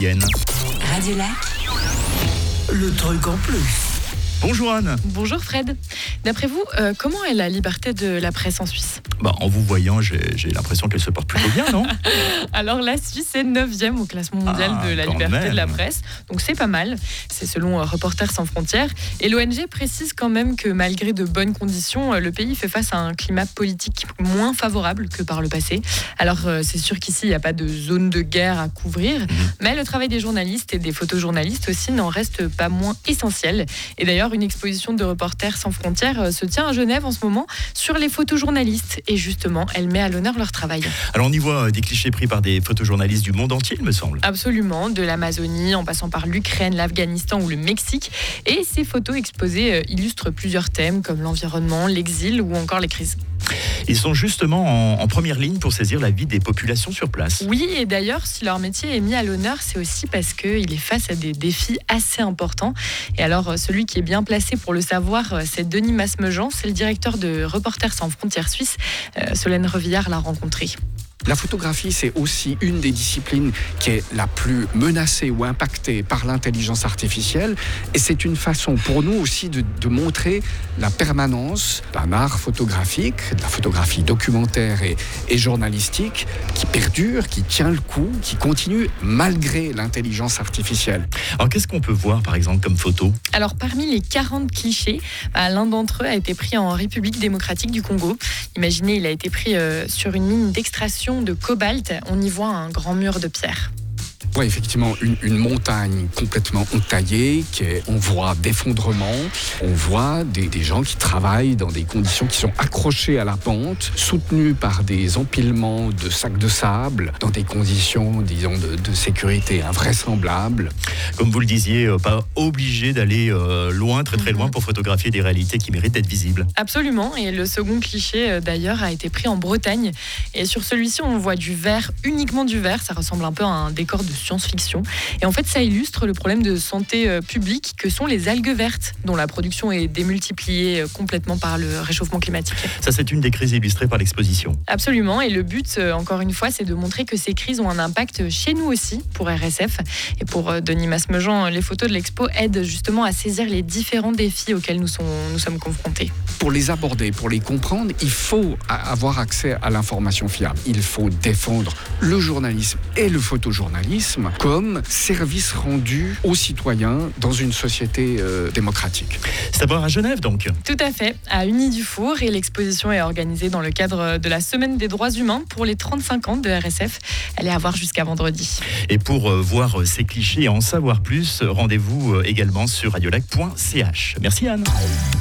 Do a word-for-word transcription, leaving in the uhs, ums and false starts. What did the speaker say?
Radio Lac, le truc en plus. Bonjour Anne. Bonjour Fred. D'après vous, euh, comment est la liberté de la presse en Suisse ? Bah, en vous voyant, j'ai, j'ai l'impression qu'elle se porte plutôt bien, non ? Alors la Suisse est neuvième au classement mondial Ah, de la quand liberté même. de la presse, donc c'est pas mal. C'est selon euh, Reporters sans frontières. Et l'O N G précise quand même que malgré de bonnes conditions, euh, le pays fait face à un climat politique moins favorable que par le passé. Alors euh, c'est sûr qu'ici, il n'y a pas de zone de guerre à couvrir, Mhm. mais le travail des journalistes et des photojournalistes aussi n'en reste pas moins essentiel. Et d'ailleurs, une exposition de Reporters sans frontières euh, se tient à Genève en ce moment sur les photojournalistes. Et justement, elle met à l'honneur leur travail. Alors on y voit euh, des clichés pris par des photojournalistes du monde entier, il me semble. Absolument, de l'Amazonie en passant par l'Ukraine, l'Afghanistan ou le Mexique. Et ces photos exposées euh, illustrent plusieurs thèmes comme l'environnement, l'exil ou encore les crises. Ils sont justement en, en première ligne pour saisir la vie des populations sur place. Oui, et d'ailleurs, si leur métier est mis à l'honneur, c'est aussi parce qu'il est face à des défis assez importants. Et alors, euh, celui qui est bien placé pour le savoir, euh, c'est Denis Masmejean, c'est le directeur de Reporters sans frontières suisse. Euh, Solène Revillard l'a rencontré. La photographie, c'est aussi une des disciplines qui est la plus menacée ou impactée par l'intelligence artificielle. Et c'est une façon pour nous aussi de, de montrer la permanence d'un art photographique, de la photographie documentaire et, et journalistique, qui perdure, qui tient le coup, qui continue malgré l'intelligence artificielle. Alors qu'est-ce qu'on peut voir par exemple comme photo ? Alors, parmi les quarante clichés, bah, l'un d'entre eux a été pris en République démocratique du Congo. Imaginez, il a été pris euh, sur une mine d'extraction de cobalt. On y voit un grand mur de pierre. Oui, effectivement, une, une montagne complètement entaillée, qui est, on voit d'effondrement, on voit des, des gens qui travaillent dans des conditions qui sont accrochées à la pente, soutenus par des empilements de sacs de sable, dans des conditions, disons, de, de sécurité invraisemblables. Comme vous le disiez, euh, pas obligé d'aller euh, loin, très très loin pour photographier des réalités qui méritent d'être visibles. Absolument, et le second cliché euh, d'ailleurs a été pris en Bretagne. Et sur celui-ci, on voit du verre, uniquement du verre, ça ressemble un peu à un décor de science-fiction. Et en fait, ça illustre le problème de santé euh, publique que sont les algues vertes, dont la production est démultipliée euh, complètement par le réchauffement climatique. Ça, c'est une des crises illustrées par l'exposition. Absolument, et le but, euh, encore une fois, c'est de montrer que ces crises ont un impact chez nous aussi, pour R S F. Et pour euh, Denis Masmejean, les photos de l'expo aident justement à saisir les différents défis auxquels nous, sont, nous sommes confrontés. Pour les aborder, pour les comprendre, il faut a- avoir accès à l'information fiable. Il faut défendre le journalisme et le photojournalisme comme service rendu aux citoyens dans une société euh, démocratique. C'est à voir à Genève donc. Tout à fait, à Unis-du-Four, et l'exposition est organisée dans le cadre de la Semaine des droits humains pour les trente-cinq ans de R S F. Elle est à voir jusqu'à vendredi. Et pour euh, voir euh, ces clichés et en savoir plus, rendez-vous euh, également sur radiolac point c h. Merci Anne.